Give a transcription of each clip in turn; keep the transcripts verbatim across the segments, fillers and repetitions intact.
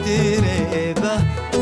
بتريبه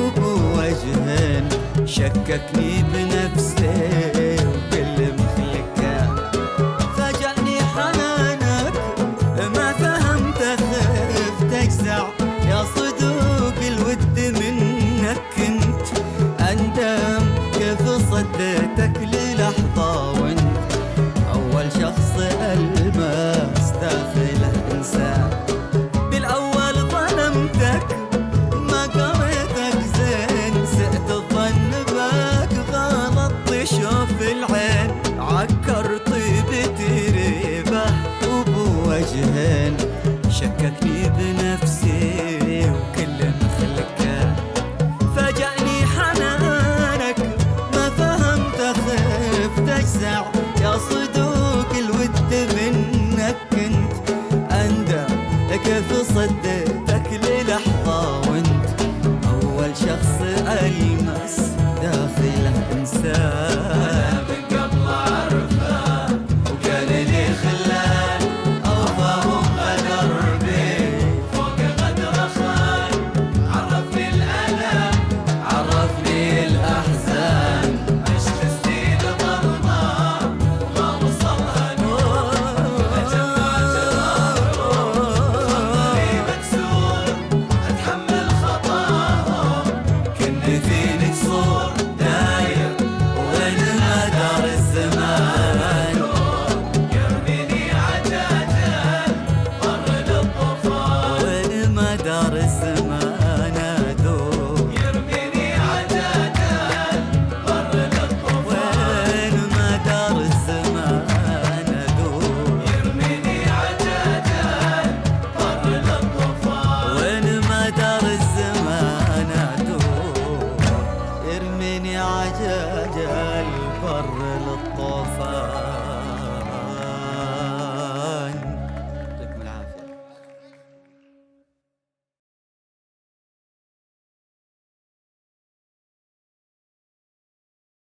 وبوجه شككني بنفسي وكل مخلقه. فاجأني حنانك ما فهمت خفت اجزع يا صدوق الود منك كنت اندم كيف صديتك للحظة وانت اول شخص المس داخله انسان. بالاول ظلمتك ما قريتك زين سئت الظن بك غلط تشوف العين عكرت بتريبه وبوجهين شككني بنفسي وكل مخلقه. فاجأني حنانك ما فهمت خفت اجزع يا صدوق الود منك كنت اندم كيف صديتك للحظة وانت اول شخص المس داخله انسان. من قبل اعرفه وكان لي خلان اوفاهم غدر بي فوق غدر خان. عرفني الالم عرفني الاحزان عشت سنين ظلمه وما وصلها نور. اجمع جراحهم خاطري مكسور اتحمل خطاهم كني فيني كسور داير وين ما دار الزمان يرميني عجاجا بر للطوفان. وين ما دار الزمان ادور يرميني عجاجا بر للطوفان. وين ما دار الزمان ادور يرميني عجاجا بر للطوفان. وين ما دار الزمان ادور يرميني عجاج البر للطوفان.